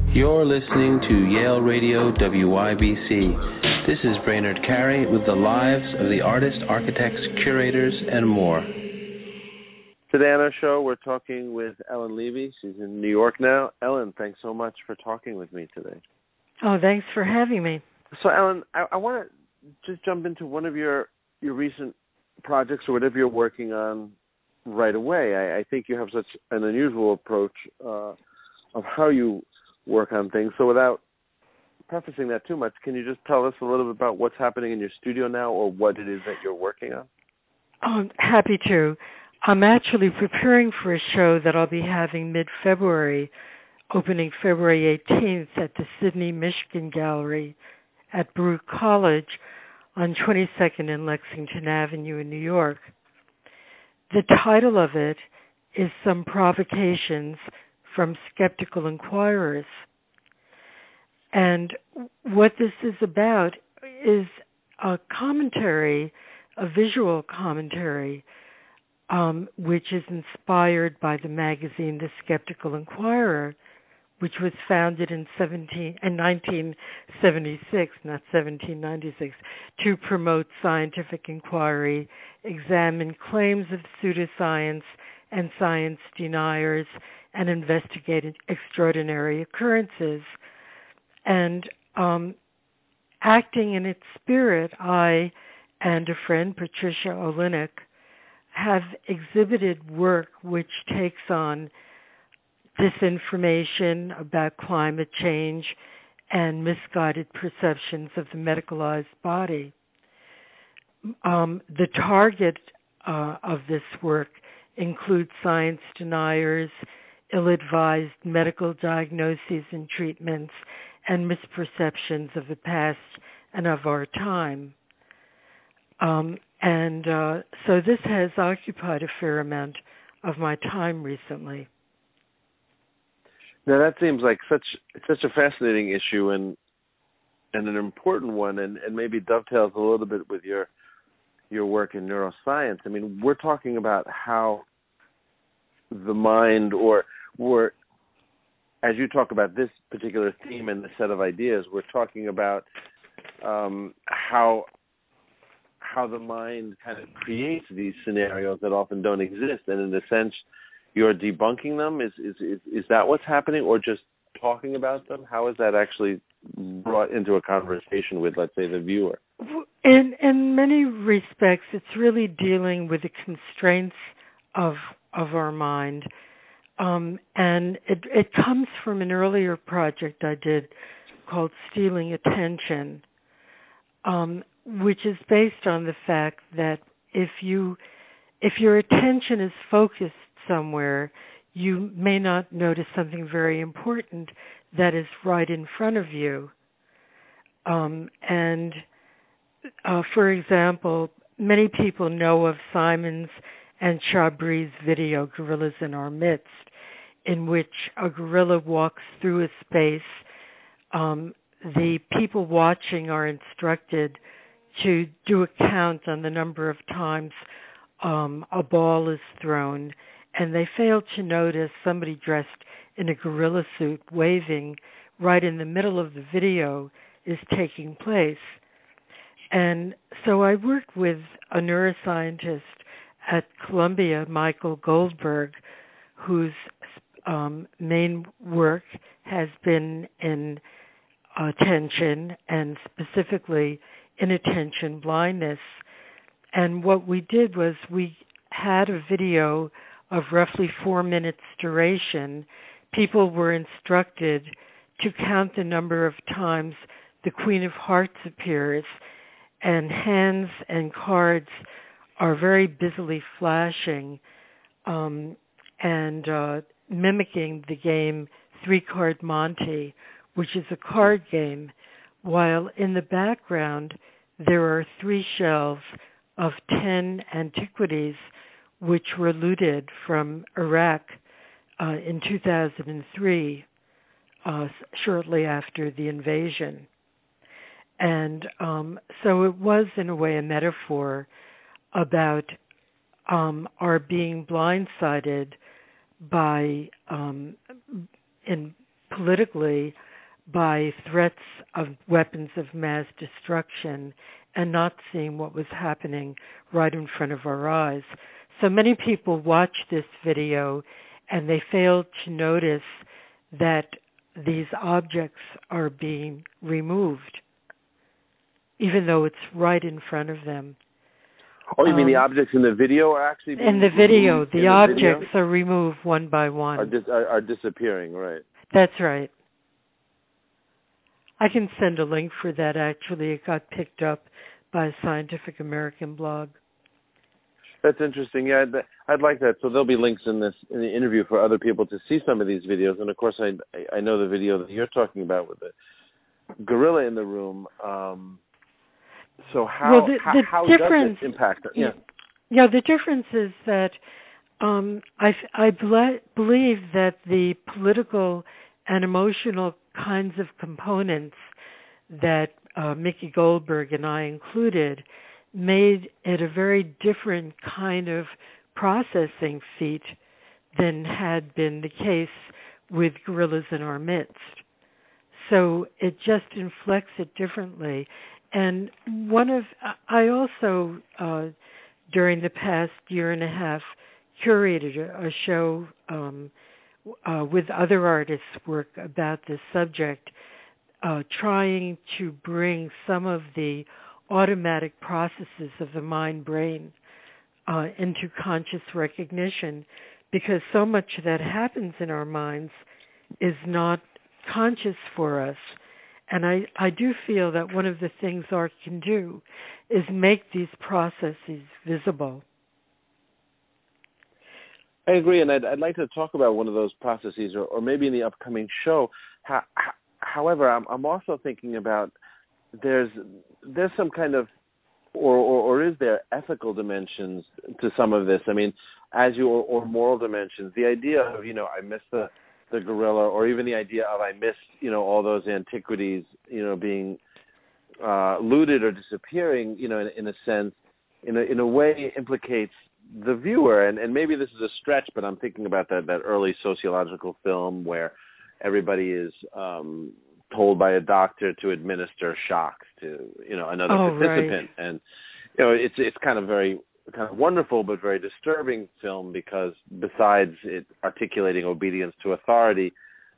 You're listening to Yale Radio WYBC. This is Brainerd Carey with the lives of the artists, architects, curators, and more. Today on our show, we're talking with Ellen Levy. She's in New York now. Ellen, thanks so much for talking with me today. Oh, thanks for having me. So, Ellen, I want to just jump into one of your recent projects or whatever you're working on right away. I think you have such an unusual approach of how you work on things. So without prefacing that too much, can you just tell us a little bit about what's happening in your studio now or what it is that you're working on? Oh, happy to. I'm actually preparing for a show that I'll be having mid-February, opening February 18th at the Sidney Michigan Gallery at Baruch College on 22nd and Lexington Avenue in New York. The title of it is Some Provocations from Skeptical Inquirers. And what this is about is a commentary, a visual commentary, which is inspired by the magazine The Skeptical Inquirer, which was founded in 1976, not 1796, to promote scientific inquiry, examine claims of pseudoscience and science deniers, and investigate extraordinary occurrences. And acting in its spirit, I and a friend, Patricia Olinek, have exhibited work which takes on disinformation about climate change and misguided perceptions of the medicalized body. The target of this work includes science deniers, ill-advised medical diagnoses and treatments, and misperceptions of the past and of our time. So this has occupied a fair amount of my time recently. Now that seems like such a fascinating issue and an important one, and maybe dovetails a little bit with your work in neuroscience. I mean, we're talking about how the mind, or as you talk about this particular theme and the set of ideas, we're talking about how the mind kind of creates these scenarios that often don't exist, and in a sense, you're debunking them. Is that what's happening, or just talking about them? How is that actually brought into a conversation with, let's say, the viewer? In many respects, it's really dealing with the constraints of our mind, and it comes from an earlier project I did called Stealing Attention, which is based on the fact that if your attention is focused somewhere, you may not notice something very important that is right in front of you. For example, many people know of Simons and Chabris' video, Gorillas in Our Midst, in which a gorilla walks through a space. The people watching are instructed to do a count on the number of times a ball is thrown, and they fail to notice somebody dressed in a gorilla suit waving right in the middle of the video is taking place. And so I worked with a neuroscientist at Columbia, Michael Goldberg, whose main work has been in attention and specifically inattention blindness. And what we did was we had a video of roughly 4 minutes duration. People were instructed to count the number of times the Queen of Hearts appears, and hands and cards are very busily flashing and mimicking the game Three-Card Monte, which is a card game, while in the background there are 3 shelves of 10 antiquities which were looted from Iraq in 2003, shortly after the invasion. And so it was, in a way, a metaphor about our being blindsided by politically by threats of weapons of mass destruction and not seeing what was happening right in front of our eyes. So many people watch this video and they fail to notice that these objects are being removed, even though it's right in front of them. Oh, you mean the objects in the video are actually being removed? In the video, the objects video? are removed one by one. Are disappearing, right? That's right. I can send a link for that, actually. It got picked up by a Scientific American blog. That's interesting. Yeah, I'd like that. So there'll be links in the interview for other people to see some of these videos. And of course, I know the video that you're talking about with the gorilla in the room. So how does this impact? Yeah, the difference is that I believe that the political and emotional kinds of components that Mickey Goldberg and I included made it a very different kind of processing feat than had been the case with gorillas in our midst. So it just inflects it differently. And I also, during the past year and a half, curated a show with other artists' work about this subject, trying to bring some of the automatic processes of the mind-brain into conscious recognition, because so much that happens in our minds is not conscious for us. And I do feel that one of the things art can do is make these processes visible. I agree, and I'd like to talk about one of those processes, or maybe in the upcoming show. However, I'm also thinking about there's some kind of, or is there ethical dimensions to some of this? I mean, or moral dimensions. The idea of, I miss the gorilla, or even the idea of I miss, all those antiquities, being looted or disappearing, in a sense, in a way implicates the viewer. And maybe this is a stretch, but I'm thinking about that early sociological film where everybody is told by a doctor to administer shocks to, another participant. Right. And, it's kind of wonderful but very disturbing film, because besides it articulating obedience to authority,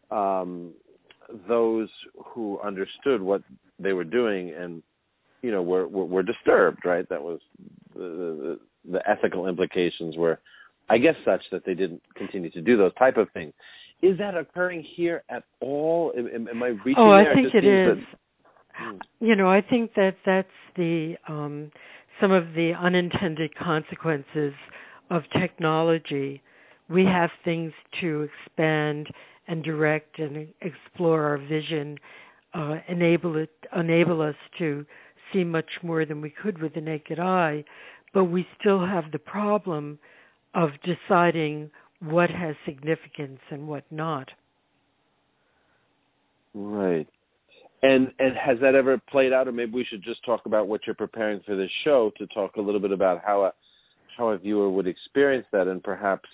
those who understood what they were doing and were disturbed, right? That was the ethical implications were, I guess, such that they didn't continue to do those type of things. Is that occurring here at all? Am I reaching there? I think it is. I think that's the some of the unintended consequences of technology. We have things to expand and direct and explore our vision, enable us to see much more than we could with the naked eye, but we still have the problem of deciding what has significance and what not. Right. And has that ever played out, or maybe we should just talk about what you're preparing for this show, to talk a little bit about how a viewer would experience that, and perhaps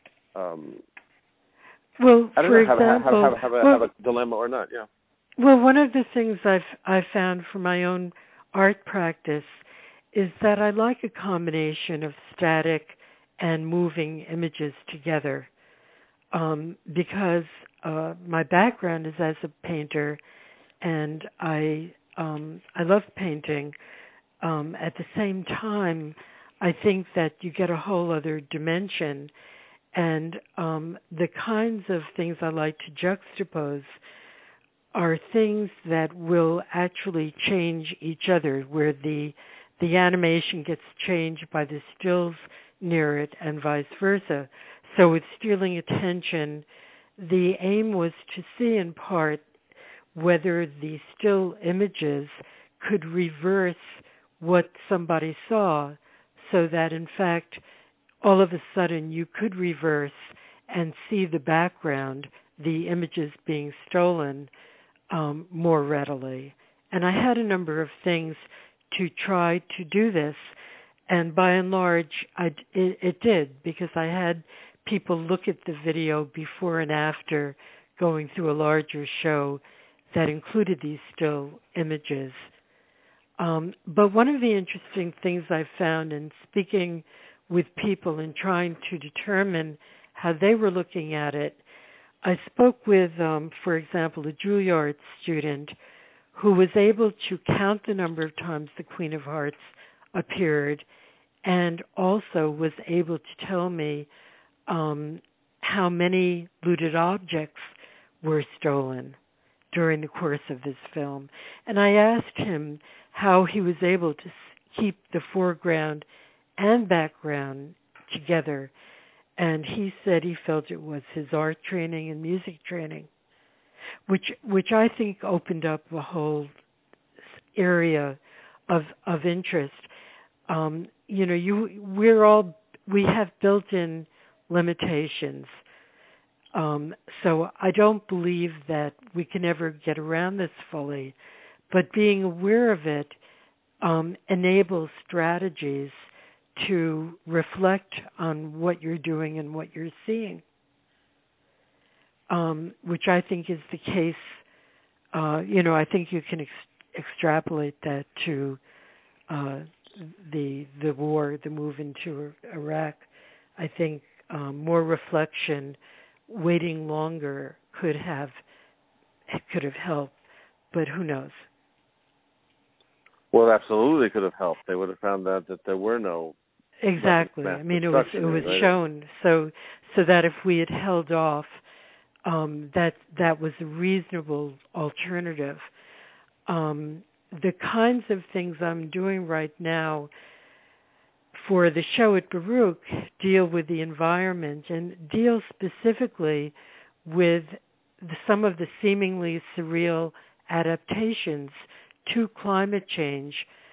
for example, have a dilemma or not. Yeah. Well, one of the things I've found for my own art practice is that I like a combination of static and moving images together, because my background is as a painter, and I love painting. At the same time, I think that you get a whole other dimension, and the kinds of things I like to juxtapose are things that will actually change each other, where the animation gets changed by the stills near it and vice versa. So with stealing attention, the aim was to see in part whether the still images could reverse what somebody saw, so that in fact all of a sudden you could reverse and see the background, the images being stolen, more readily. And I had a number of things to try to do this, and by and large it did, because I had people look at the video before and after going through a larger show that included these still images. But one of the interesting things I've found in speaking with people and trying to determine how they were looking at it, I spoke with, for example, a Juilliard student who was able to count the number of times the Queen of Hearts appeared, and also was able to tell me how many looted objects were stolen during the course of this film. And I asked him how he was able to keep the foreground and background together. And he said he felt it was his art training and music training, which I think opened up a whole area of interest. We have built-in limitations. So I don't believe that we can ever get around this fully, but being aware of it enables strategies to reflect on what you're doing and what you're seeing, which I think is the case. I think you can extrapolate that to the war, the move into Iraq. I think more reflection, waiting longer could have helped, but who knows? Well, absolutely could have helped. They would have found out that there were no exactly. I mean, it was right? shown so that if we had held off, that was a reasonable alternative. The kinds of things I'm doing right now for the show at Baruch deal with the environment and deal specifically with some of the seemingly surreal adaptations to climate change.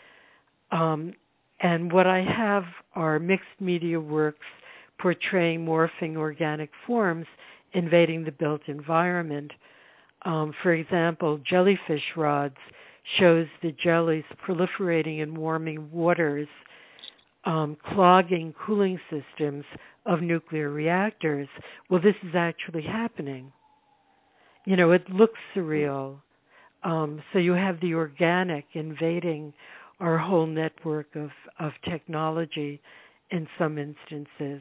And what I have are mixed media works portraying morphing organic forms invading the built environment. For example, Jellyfish Rods shows the jellies proliferating in warming waters, clogging cooling systems of nuclear reactors. Well, this is actually happening. It looks surreal. So you have the organic invading our whole network of technology in some instances.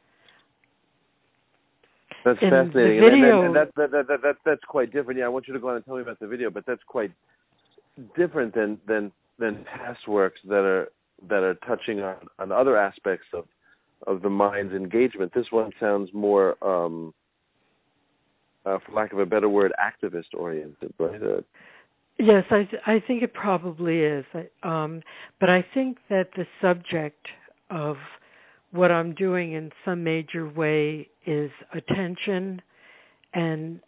That's in fascinating. The video, and that's quite different. Yeah, I want you to go on and tell me about the video, but that's quite different than past works that are touching on other aspects of the mind's engagement. This one sounds more, for lack of a better word, activist oriented, right? Yes, I think it probably is. But I think that the subject of what I'm doing in some major way is attention and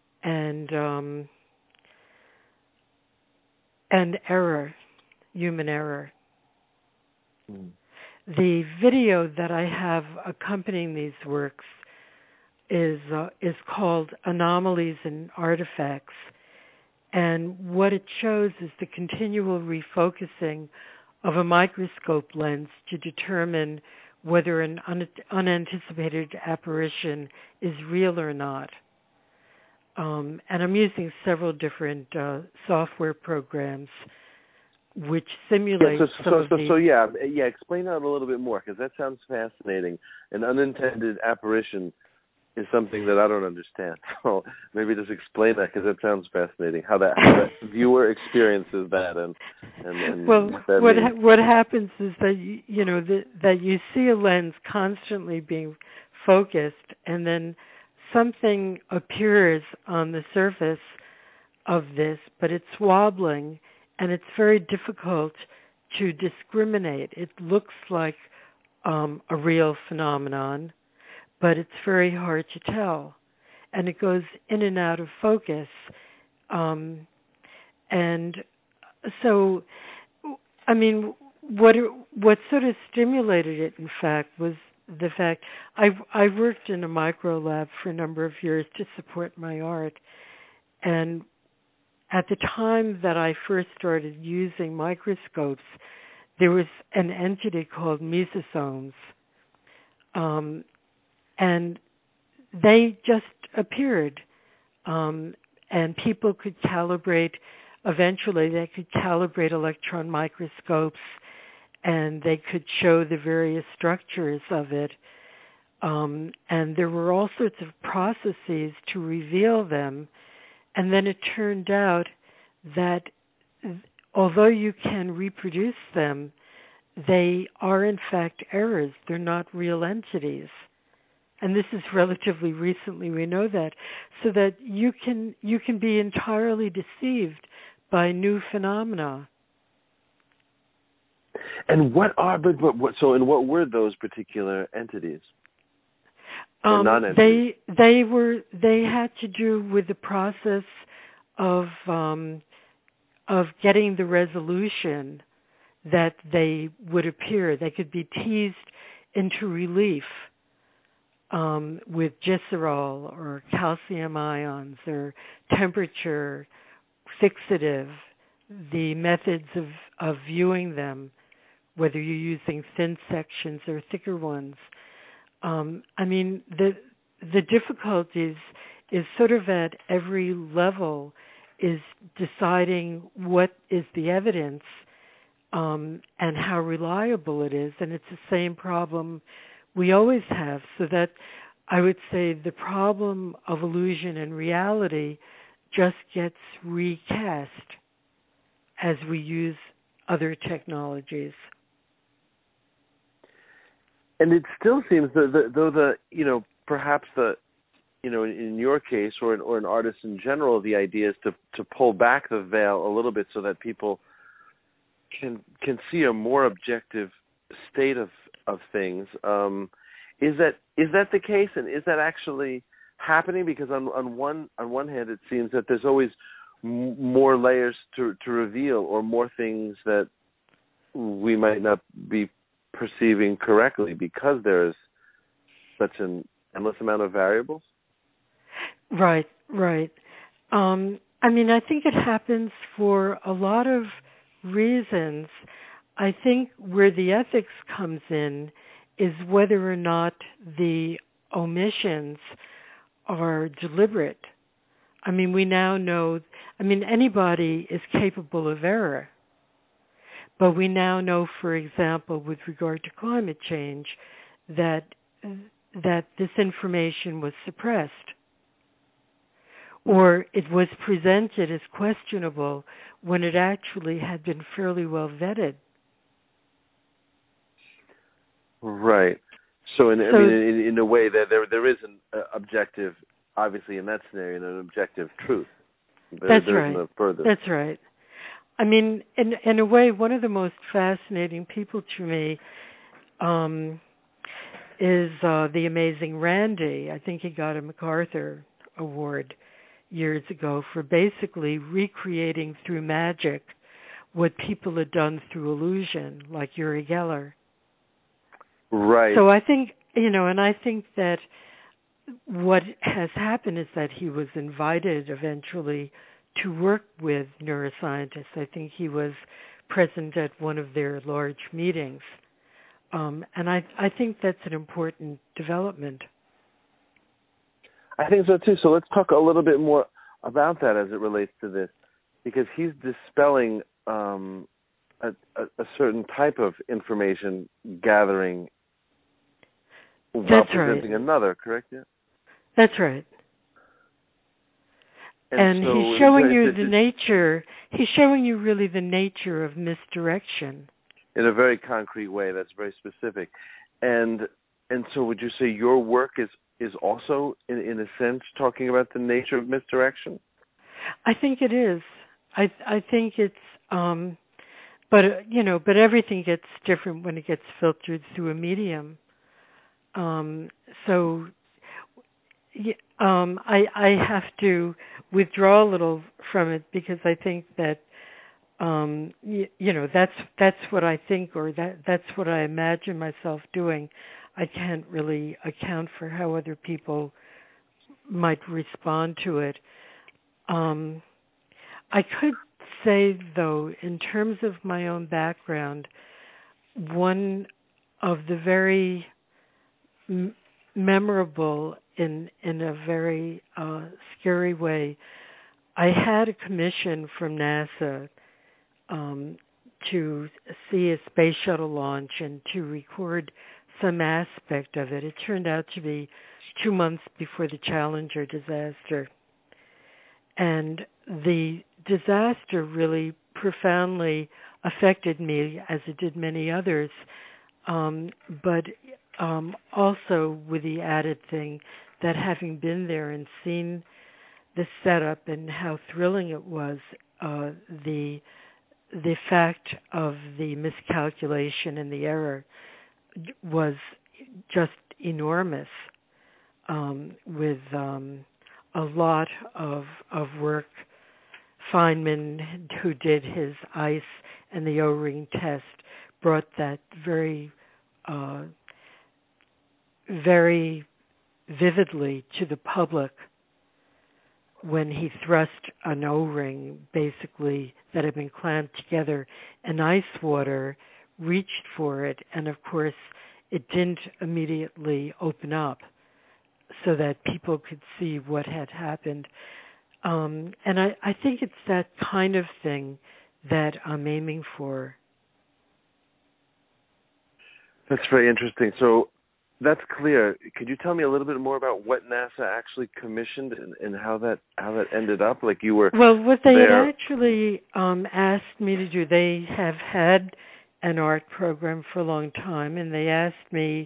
error, human error. Mm. The video that I have accompanying these works is called Anomalies and Artifacts. And what it shows is the continual refocusing of a microscope lens to determine whether an unanticipated apparition is real or not. And I'm using several different software programs which simulate some of these. So explain that a little bit more, because that sounds fascinating. An unintended apparition is something that I don't understand. So maybe just explain that, because it sounds fascinating. How that viewer experiences that, and well, what happens is that that you see a lens constantly being focused, and then something appears on the surface of this, but it's wobbling, and it's very difficult to discriminate. It looks like a real phenomenon, but it's very hard to tell, and it goes in and out of focus. And so, I mean, what sort of stimulated it, in fact, was the fact I worked in a micro lab for a number of years to support my art, and at the time that I first started using microscopes, there was an entity called mesosomes. And they just appeared And people could calibrate, eventually they could calibrate electron microscopes and they could show the various structures of it. And there were all sorts of processes to reveal them. And then it turned out that although you can reproduce them, they are in fact errors. They're not real entities. And this is relatively recently we know that. So that you can be entirely deceived by new phenomena. And what were those particular entities? They had to do with the process of getting the resolution that they would appear. They could be teased into relief with glycerol or calcium ions or temperature, fixative, the methods of viewing them, whether you're using thin sections or thicker ones. I mean, the difficulties is sort of at every level is deciding what is the evidence and how reliable it is. And it's the same problem we always have. So that I would say the problem of illusion and reality just gets recast as we use other technologies. And it still seems perhaps in your case or in artists in general, the idea is to pull back the veil a little bit so that people can see a more objective state of things. Is that the case, and is that actually happening? Because on one hand, it seems that there's always more layers to reveal, or more things that we might not be perceiving correctly because there's such an endless amount of variables. Right. I mean, I think it happens for a lot of reasons. I think where the ethics comes in is whether or not the omissions are deliberate. I mean, we now know, anybody is capable of error. But we now know, for example, with regard to climate change, that this information was suppressed, or it was presented as questionable when it actually had been fairly well vetted. Right. So in a way that there is an objective, obviously in that scenario, an objective truth. That's right. No further. That's right. I mean, in a way, one of the most fascinating people to me is the amazing Randi. I think he got a MacArthur Award years ago for basically recreating through magic what people had done through illusion, like Uri Geller. Right. So I think, and I think that what has happened is that he was invited eventually to work with neuroscientists. I think he was present at one of their large meetings. And I think that's an important development. I think so too. So let's talk a little bit more about that as it relates to this, because he's dispelling a certain type of information gathering while presenting another, correct? Yeah. That's right. And so he's showing you the nature. He's showing you really the nature of misdirection in a very concrete way. That's very specific. And so, would you say your work is also, in a sense, talking about the nature of misdirection? I think it is. I think it's. But everything gets different when it gets filtered through a medium. I have to withdraw a little from it because I think that, that's what I think, or that's what I imagine myself doing. I can't really account for how other people might respond to it. I could say, though, in terms of my own background, one of the very memorable in a very scary way. I had a commission from NASA to see a space shuttle launch and to record some aspect of it. It turned out to be 2 months before the Challenger disaster. And the disaster really profoundly affected me, as it did many others, but also with the added thing that having been there and seen the setup and how thrilling it was, the fact of the miscalculation and the error was just enormous, with a lot of work. Feynman, who did his ice and the O-ring test, brought that very very vividly to the public when he thrust an O-ring, basically, that had been clamped together in ice water, reached for it, and of course it didn't immediately open up so that people could see what had happened. And I think it's that kind of thing that I'm aiming for. That's very interesting. So that's clear. Could you tell me a little bit more about what NASA actually commissioned and how that ended up? Like you were what they there. had actually asked me to do. They have had an art program for a long time, and they asked me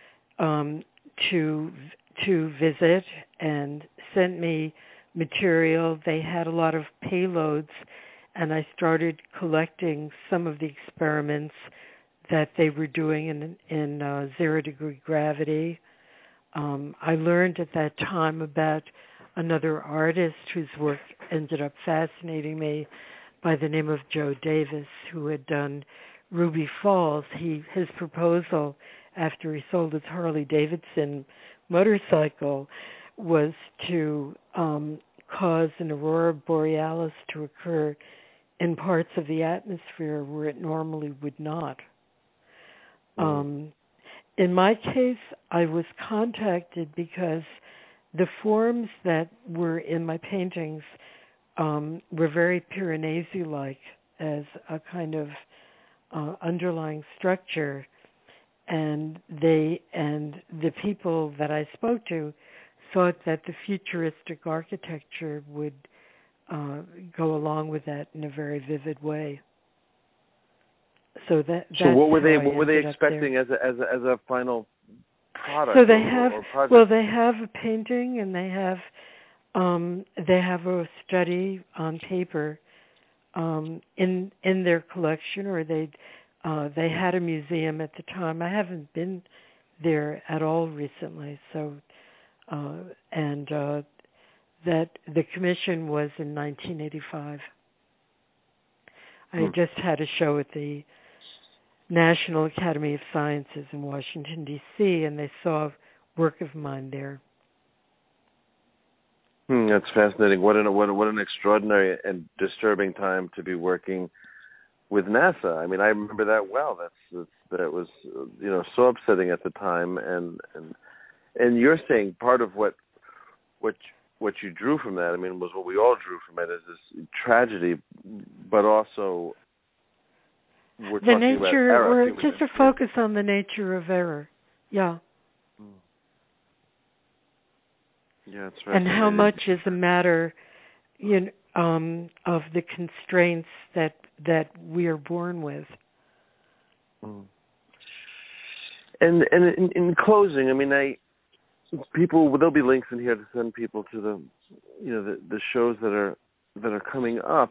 to visit and sent me material. They had a lot of payloads, and I started collecting some of the experiments that they were doing in zero-degree gravity. I learned at that time about another artist whose work ended up fascinating me by the name of Joe Davis, who had done Ruby Falls. His proposal, after he sold his Harley-Davidson motorcycle, was to cause an aurora borealis to occur in parts of the atmosphere where it normally would not. In my case, I was contacted because the forms that were in my paintings were very Piranesi-like as a kind of underlying structure, and the people that I spoke to thought that the futuristic architecture would go along with that in a very vivid way. So what were they expecting as a final product? So they have project? They have a painting, and they have a study on paper in their collection, or they had a museum at the time. I haven't been there at all recently, so that the commission was in 1985. I just had a show at the National Academy of Sciences in Washington, D.C., and they saw work of mine there. That's fascinating. What an extraordinary and disturbing time to be working with NASA. I mean, I remember that well. That was so upsetting at the time. And you're saying part of what you drew from that, I mean, was what we all drew from it, is this tragedy, but also we're the talking nature, about error. or just a focus on the nature of error. Yeah. Yeah, that's right. And how much is a matter, of the constraints that we are born with. And in closing, I mean, there'll be links in here to send people to the shows that are coming up.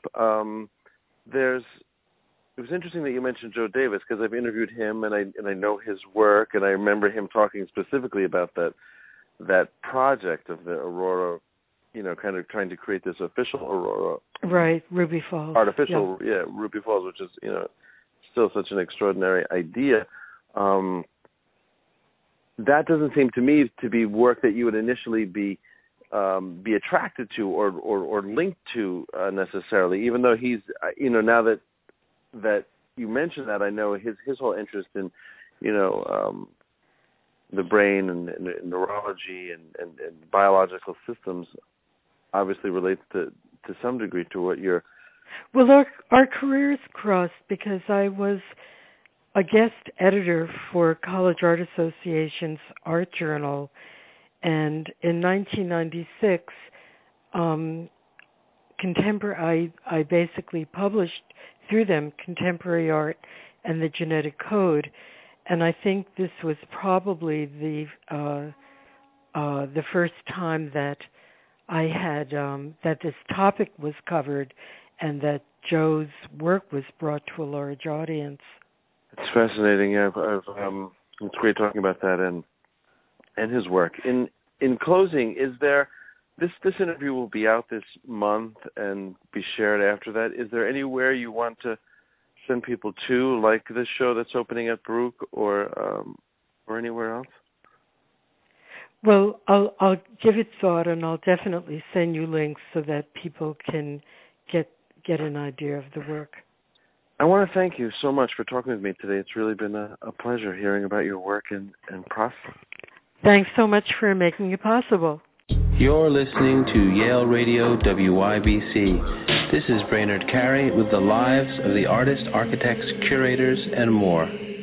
It was interesting that you mentioned Joe Davis, because I've interviewed him and I know his work, and I remember him talking specifically about that project of the Aurora, kind of trying to create this official Aurora. Right, Ruby Falls. Artificial, yeah Ruby Falls, which is, still such an extraordinary idea. That doesn't seem to me to be work that you would initially be attracted to or linked to necessarily, even though he's, now that you mentioned that, I know his whole interest in, the brain and neurology and biological systems obviously relates to some degree to what you're... Well, our careers crossed because I was a guest editor for College Art Association's art journal, and in 1996, I basically published through them Contemporary Art and the Genetic Code, and I think this was probably the first time that I had that this topic was covered and that Joe's work was brought to a large audience. It's fascinating. It's great talking about that and his work. In closing, is there this interview will be out this month and be shared after that? Is there anywhere you want to send people to, like this show that's opening at Baruch, or anywhere else? Well, I'll give it thought, and I'll definitely send you links so that people can get an idea of the work. I want to thank you so much for talking with me today. It's really been a pleasure hearing about your work and process. Thanks so much for making it possible. You're listening to Yale Radio WYBC. This is Brainerd Carey with the lives of the artists, architects, curators, and more.